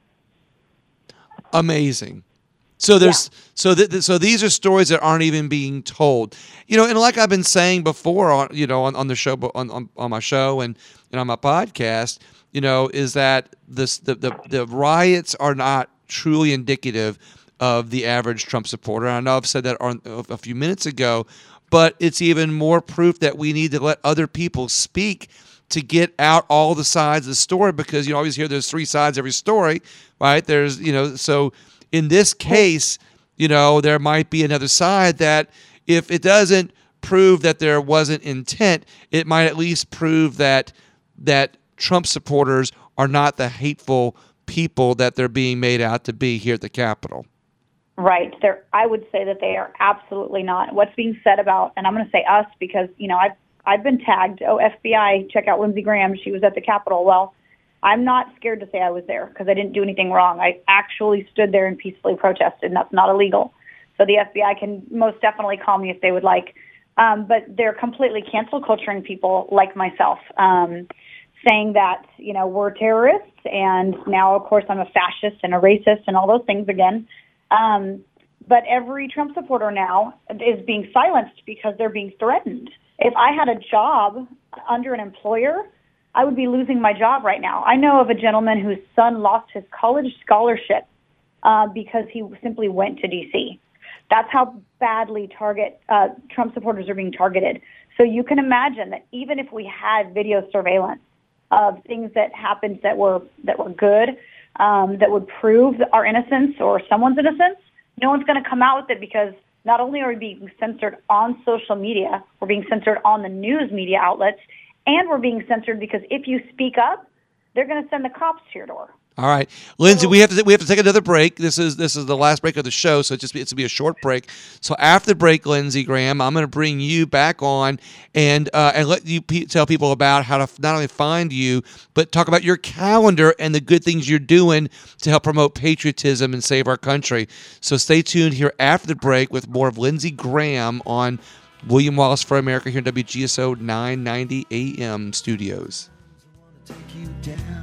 Amazing. So there's yeah. so th- so these are stories that aren't even being told. You know, and like I've been saying before on you know on, on the show on, on on my show and, and on my podcast, you know, is that this the, the the riots are not truly indicative of the average Trump supporter. And I know I've said that on, a few minutes ago, but it's even more proof that we need to let other people speak to get out all the sides of the story, because you always hear there's three sides every story, right? There's, you know, so in this case, you know, there might be another side that if it doesn't prove that there wasn't intent, it might at least prove that that Trump supporters are not the hateful people that they're being made out to be here at the Capitol. Right. They're, I would say that they are absolutely not. What's being said about, and I'm going to say us because, you know, I've, I've been tagged, oh, F B I, check out Lindsey Graham. She was at the Capitol. Well, I'm not scared to say I was there because I didn't do anything wrong. I actually stood there and peacefully protested, and that's not illegal. So the F B I can most definitely call me if they would like. Um, but they're completely cancel culturing people like myself, um, saying that, you know, we're terrorists, and now, of course, I'm a fascist and a racist and all those things again. Um, but every Trump supporter now is being silenced because they're being threatened. If I had a job under an employer, I would be losing my job right now. I know of a gentleman whose son lost his college scholarship uh, because he simply went to D C. That's how badly target uh, Trump supporters are being targeted. So you can imagine that even if we had video surveillance of things that happened that were that were good, um, that would prove our innocence or someone's innocence, no one's going to come out with it because not only are we being censored on social media, we're being censored on the news media outlets, and we're being censored because if you speak up, they're going to send the cops to your door. All right, Lindsey, we have to we have to take another break. This is this is the last break of the show, so it's just it's gonna be a short break. So after the break, Lindsey Graham, I'm going to bring you back on and uh, and let you pe- tell people about how to not only find you, but talk about your calendar and the good things you're doing to help promote patriotism and save our country. So stay tuned here after the break with more of Lindsey Graham on William Wallace for America here in W G S O nine ninety A M studios. Take you down.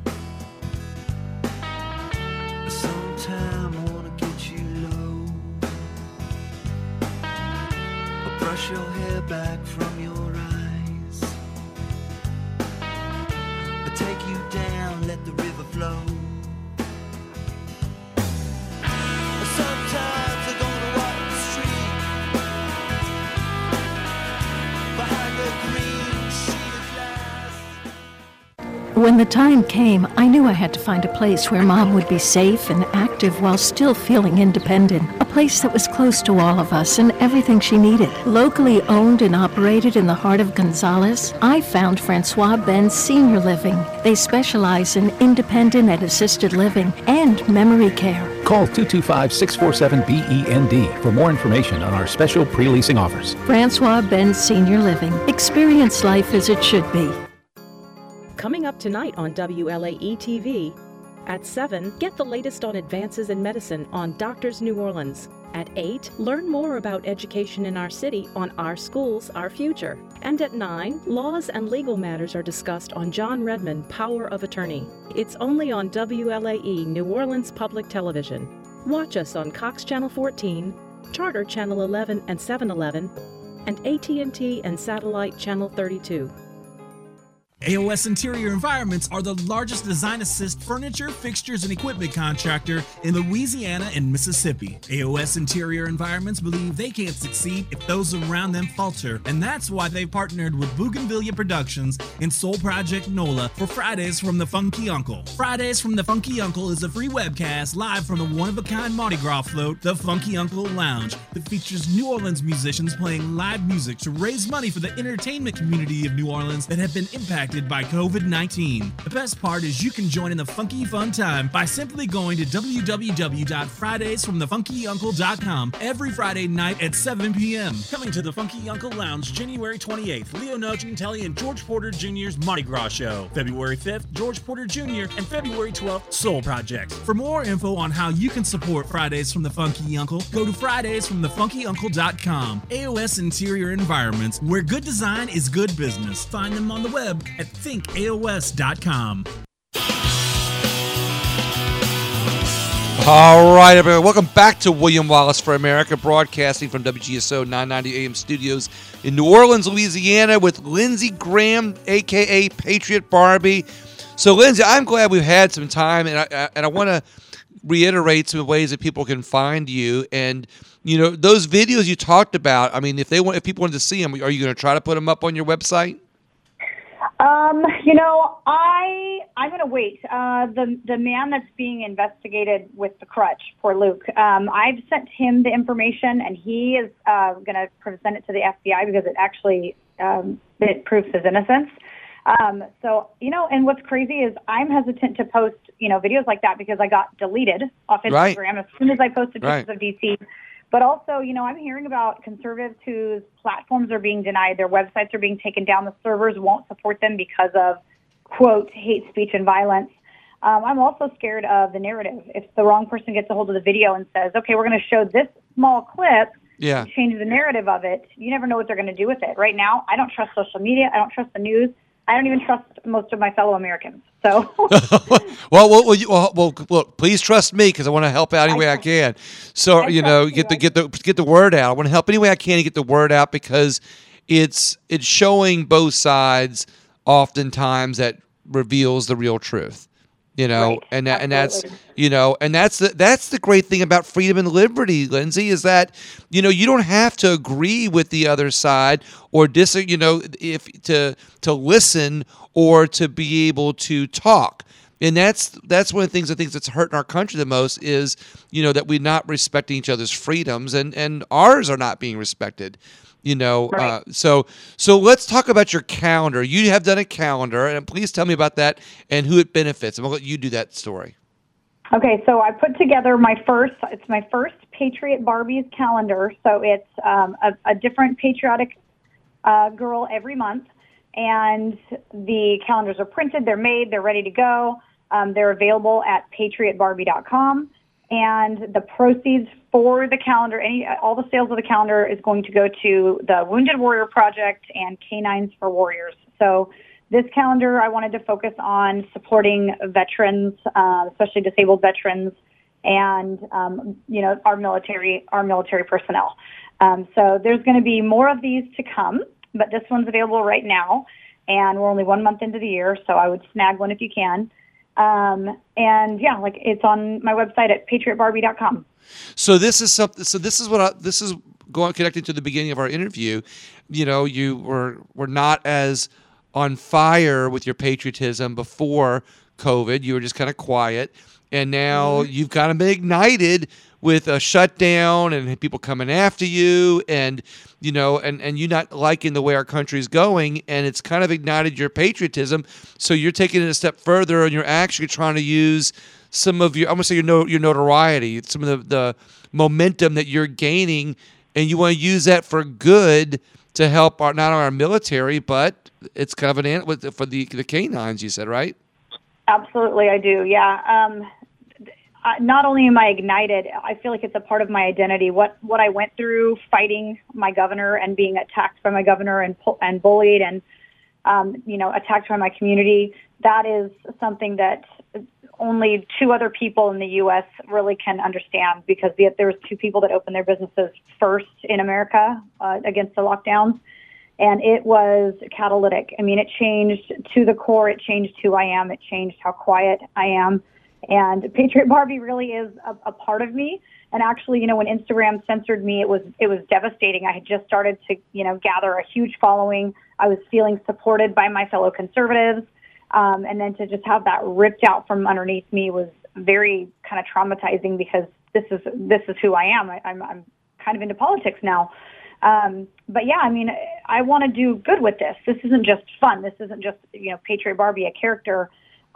Sometime I wanna get you low. I'll brush your hair back from your eyes. I'll take you down, let the river flow. Sometimes I'm gonna walk the street behind the green sheet of glass. When the time came, I knew I had to find a place where Mom would be safe and active while still feeling independent. A place that was close to all of us and everything she needed. Locally owned and operated in the heart of Gonzales, I found Francois Benz Senior Living. They specialize in independent and assisted living and memory care. Call two two five, six four seven, B E N D for more information on our special pre-leasing offers. Francois Benz Senior Living. Experience life as it should be. Coming up tonight on W L A E T V. At seven, get the latest on advances in medicine on Doctors New Orleans. At eight, learn more about education in our city on Our Schools, Our Future. And at nine, laws and legal matters are discussed on John Redmond, Power of Attorney. It's only on W L A E New Orleans Public Television. Watch us on Cox Channel fourteen, Charter Channel eleven and seven eleven, and A T and T and Satellite Channel thirty-two. A O S Interior Environments are the largest design assist furniture, fixtures, and equipment contractor in Louisiana and Mississippi. A O S Interior Environments believe they can't succeed if those around them falter, and that's why they've partnered with Bougainvillea Productions and Soul Project NOLA for Fridays from the Funky Uncle. Fridays from the Funky Uncle is a free webcast live from the one-of-a-kind Mardi Gras float, the Funky Uncle Lounge, that features New Orleans musicians playing live music to raise money for the entertainment community of New Orleans that have been impacted by covid nineteen. The best part is you can join in the funky fun time by simply going to w w w dot fridays from the funky uncle dot com every Friday night at seven p.m. Coming to the Funky Uncle Lounge January twenty-eighth, Leo Nocentelli and George Porter Junior's Mardi Gras Show. February fifth, George Porter Junior and February twelfth, Soul Project. For more info on how you can support Fridays from the Funky Uncle, go to fridays from the funky uncle dot com. A O S Interior Environments, where good design is good business. Find them on the web at think A O S dot com. All right, everyone. Welcome back to William Wallace for America, broadcasting from W G S O nine ninety A M studios in New Orleans, Louisiana, with Lindsey Graham, a k a. Patriot Barbie. So, Lindsey, I'm glad we've had some time, and I, and I want to reiterate some ways that people can find you. And, you know, those videos you talked about, I mean, if they want, if people wanted to see them, are you going to try to put them up on your website? Um, you know, I I'm gonna wait. Uh, the the man that's being investigated with the crutch, poor Luke. Um, I've sent him the information, and he is uh, gonna present it to the F B I because it actually um, it proves his innocence. Um, so you know, and what's crazy is I'm hesitant to post you know videos like that because I got deleted off Instagram Right. as soon as I posted pictures Right. of D C. But also, you know, I'm hearing about conservatives whose platforms are being denied, their websites are being taken down, the servers won't support them because of, quote, hate speech and violence. Um, I'm also scared of the narrative. If the wrong person gets a hold of the video and says, okay, we're going to show this small clip, Yeah. change the narrative of it, you never know what they're going to do with it. Right now, I don't trust social media. I don't trust the news. I don't even trust most of my fellow Americans. So, well, well, well, you, well, well, well, please trust me because I want to help out any way I can. So, you know, get the get the get the word out. I want to help any way I can to get the word out because it's it's showing both sides. Oftentimes, that reveals the real truth. You know, Right. and that, and that's you know, and that's the that's the great thing about freedom and liberty, Lindsey, is that you know you don't have to agree with the other side or dis you know if to to listen or to be able to talk. And that's that's one of the things I think that's hurting our country the most is you know that we're not respecting each other's freedoms and and ours are not being respected. You know, Right. uh, so so let's talk about your calendar. You have done a calendar, and please tell me about that and who it benefits. I'm gonna let you do that story. okay, so I put together my first, it's my first Patriot Barbie's calendar. So it's um, a, a different patriotic uh, girl every month. And the calendars are printed, they're made, they're ready to go. Um, they're available at patriot barbie dot com. And the proceeds for the calendar, any all the sales of the calendar is going to go to the Wounded Warrior Project and Canines for Warriors. So this calendar, I wanted to focus on supporting veterans, uh, especially disabled veterans, and um, you know our military, our military personnel. Um, so there's going to be more of these to come, but this one's available right now, and we're only one month into the year, so I would snag one if you can. Um, and yeah, like it's on my website at patriot barbie dot com. So this is something. So this is what I, this is going connecting to the beginning of our interview. You know, you were were not as on fire with your patriotism before COVID. You were just kind of quiet, and now mm-hmm. you've kind of been ignited with a shutdown and people coming after you, and you know, and and you not liking the way our country's going, and it's kind of ignited your patriotism. So you're taking it a step further, and you're actually trying to use some of your, I'm gonna say your no, your notoriety, some of the, the momentum that you're gaining, and you want to use that for good to help our not our military, but it's kind of an ant with for the the canines. You said, right? Absolutely, I do. Yeah. Um, Uh, not only am I ignited, I feel like it's a part of my identity. What what I went through fighting my governor and being attacked by my governor and and bullied and um, you know attacked by my community, that is something that only two other people in the U S really can understand, because the, there was two people that opened their businesses first in America uh, against the lockdowns. And it was catalytic. I mean, it changed to the core. It changed who I am. It changed how quiet I am. And Patriot Barbie really is a, a part of me. And actually, you know, when Instagram censored me, it was it was devastating. I had just started to, you know, gather a huge following. I was feeling supported by my fellow conservatives. Um, and then to just have that ripped out from underneath me was very kind of traumatizing, because this is this is who I am. I, I'm, I'm kind of into politics now. Um, but yeah, I mean, I want to do good with this. This isn't just fun. This isn't just, you know, Patriot Barbie, a character.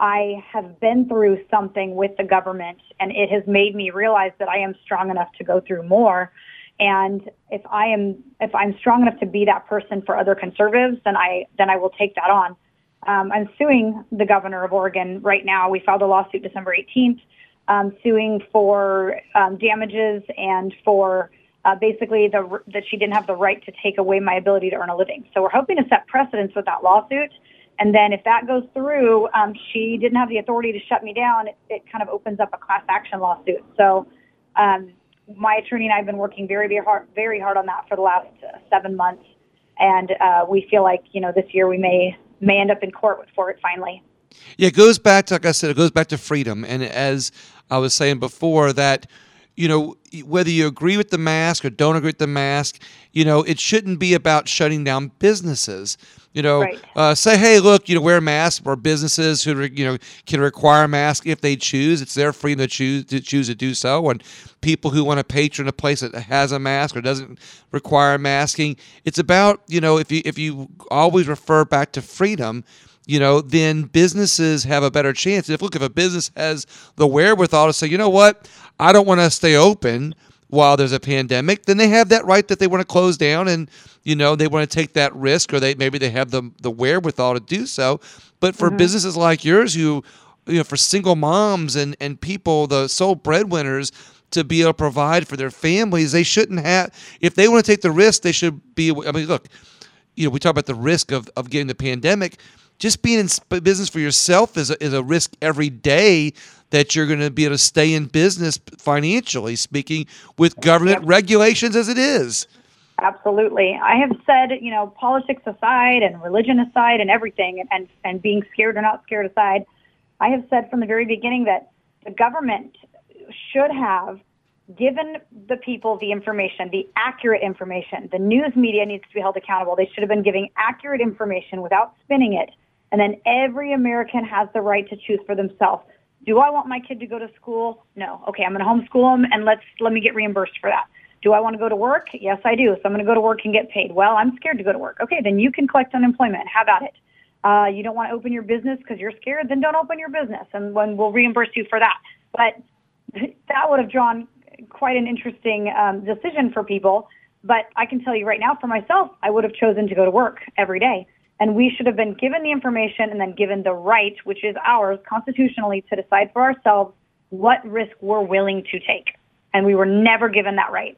I have been through something with the government, and it has made me realize that I am strong enough to go through more. And if I am, if I'm strong enough to be that person for other conservatives, then I, then I will take that on. Um, I'm suing the governor of Oregon right now. We filed a lawsuit December eighteenth, um, suing for um, damages and for Uh, basically, the, that she didn't have the right to take away my ability to earn a living. So we're hoping to set precedents with that lawsuit. And then if that goes through, um, she didn't have the authority to shut me down. It, it kind of opens up a class action lawsuit. So um, my attorney and I have been working very, very hard, very hard on that for the last uh, seven months. And uh, we feel like, you know, this year we may may end up in court for it finally. Yeah, it goes back to, like I said, it goes back to freedom. And as I was saying before, that you know, whether you agree with the mask or don't agree with the mask, you know, it shouldn't be about shutting down businesses. You know, right. uh, say, hey, look, you know, wear a mask, or businesses who, you know, can require a mask if they choose. It's their freedom to choose to choose to do so. And people who want to patron a place that has a mask or doesn't require masking, it's about, you know, if you if you always refer back to freedom, you know, then businesses have a better chance. If look, if a business has the wherewithal to say, you know what, I don't want to stay open while there's a pandemic, then they have that right that they want to close down, and you know they want to take that risk, or they maybe they have the the wherewithal to do so. But for mm-hmm. businesses like yours, who, you know, for single moms and and people, the sole breadwinners, to be able to provide for their families, they shouldn't have. If they want to take the risk, they should be. I mean, look, you know, we talk about the risk of of getting the pandemic. Just being in business for yourself is a, is a risk every day that you're going to be able to stay in business financially speaking with government yep. regulations as it is. Absolutely. I have said, you know, politics aside and religion aside and everything, and, and, and being scared or not scared aside, I have said from the very beginning that the government should have given the people the information, the accurate information. The news media needs to be held accountable. They should have been giving accurate information without spinning it. And then every American has the right to choose for themselves. Do I want my kid to go to school? No. Okay, I'm going to homeschool them, and let's let me get reimbursed for that. Do I want to go to work? Yes, I do. So I'm going to go to work and get paid. Well, I'm scared to go to work. Okay, then you can collect unemployment. How about it? Uh, you don't want to open your business because you're scared? Then don't open your business, and when we'll reimburse you for that. But that would have drawn quite an interesting um, decision for people. But I can tell you right now, for myself, I would have chosen to go to work every day. And we should have been given the information and then given the right, which is ours constitutionally, to decide for ourselves what risk we're willing to take. And we were never given that right.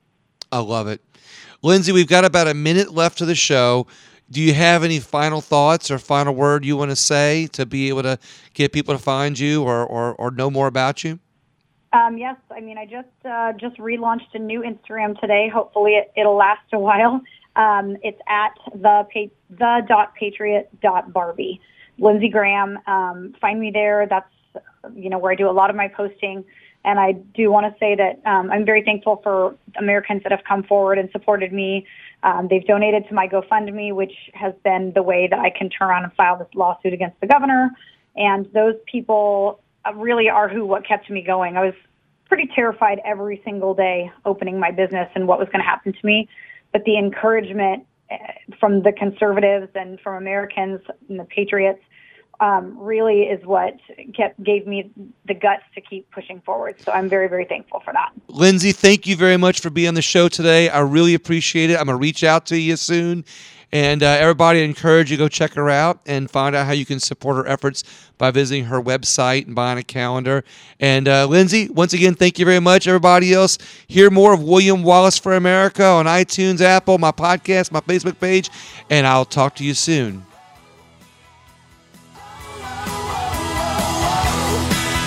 I love it. Lindsay, we've got about a minute left to the show. Do you have any final thoughts or final word you want to say to be able to get people to find you or, or, or know more about you? Um, yes. I mean, I just uh, just relaunched a new Instagram today. Hopefully it, it'll last a while. Um, it's at the the dot patriot dot Barbie. Lindsey Graham. Um, find me there. That's, you know, where I do a lot of my posting. And I do want to say that um, I'm very thankful for Americans that have come forward and supported me. Um, they've donated to my GoFundMe, which has been the way that I can turn around and file this lawsuit against the governor. And those people really are who what kept me going. I was pretty terrified every single day opening my business and what was going to happen to me. But the encouragement from the conservatives and from Americans and the patriots um, really is what kept gave me the guts to keep pushing forward. So I'm very, very thankful for that. Lindsay, thank you very much for being on the show today. I really appreciate it. I'm going to reach out to you soon. And uh, everybody, I encourage you to go check her out and find out how you can support her efforts by visiting her website and buying a calendar. And uh, Lindsay, once again, thank you very much. Everybody else, hear more of William Wallace for America on iTunes, Apple, my podcast, my Facebook page, and I'll talk to you soon.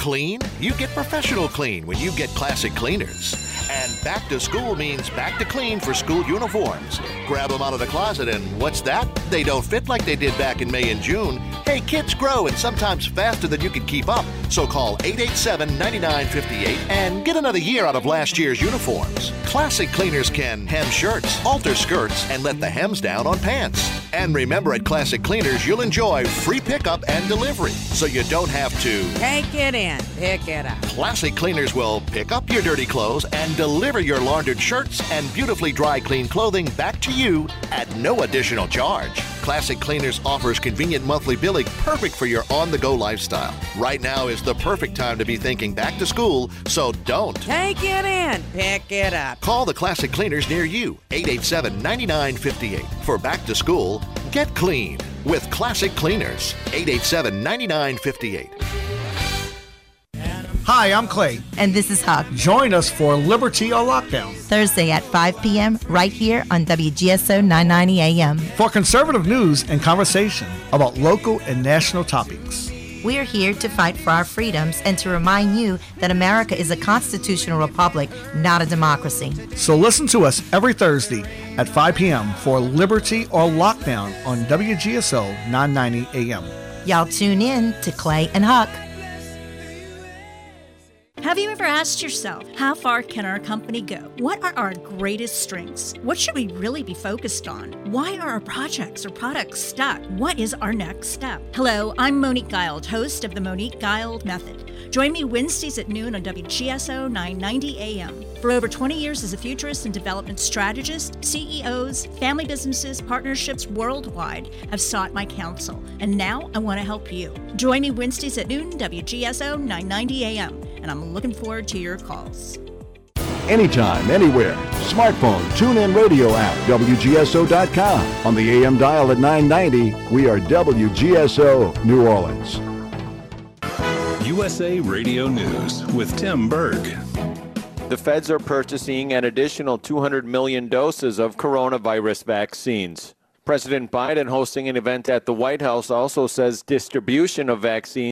Clean? You get professional clean when you get Classic Cleaners. And back to school means back to clean for school uniforms. Grab them out of the closet and what's that? They don't fit like they did back in May and June. Hey, kids grow and sometimes faster than you can keep up. So call eight eight seven, nine nine five eight and get another year out of last year's uniforms. Classic Cleaners can hem shirts, alter skirts, and let the hems down on pants. And remember, at Classic Cleaners, you'll enjoy free pickup and delivery, so you don't have to Take it in, pick it up. Classic Cleaners will pick up your dirty clothes and deliver your laundered shirts and beautifully dry clean clothing back to you at no additional charge. Classic Cleaners offers convenient monthly billing perfect for your on-the-go lifestyle. Right now is the perfect time to be thinking back to school, so don't. Take it in, pick it up. Call the Classic Cleaners near you, eight eight seven, nine nine five eight. For back to school, get clean with Classic Cleaners, eight eight seven, nine nine five eight. Hi, I'm Clay. And this is Huck. Join us for Liberty or Lockdown. Thursday at five p.m. right here on W G S O nine ninety A M. For conservative news and conversation about local and national topics. We're here to fight for our freedoms and to remind you that America is a constitutional republic, not a democracy. So listen to us every Thursday at five p.m. for Liberty or Lockdown on W G S O nine ninety A M. Y'all tune in to Clay and Huck. Have you ever asked yourself, how far can our company go? What are our greatest strengths? What should we really be focused on? Why are our projects or products stuck? What is our next step? Hello, I'm Monique Guild, host of the Monique Guild Method. Join me Wednesdays at noon on W G S O nine ninety A M. For over twenty years as a futurist and development strategist, C E Os, family businesses, partnerships worldwide have sought my counsel. And now I want to help you. Join me Wednesdays at noon, W G S O nine ninety A M. And I'm looking forward to your calls. Anytime, anywhere. Smartphone, TuneIn Radio app, W G S O dot com. On the A M dial at nine ninety, we are W G S O New Orleans. U S A Radio News with Tim Berg. The feds are purchasing an additional two hundred million doses of coronavirus vaccines. President Biden, hosting an event at the White House, also says distribution of vaccines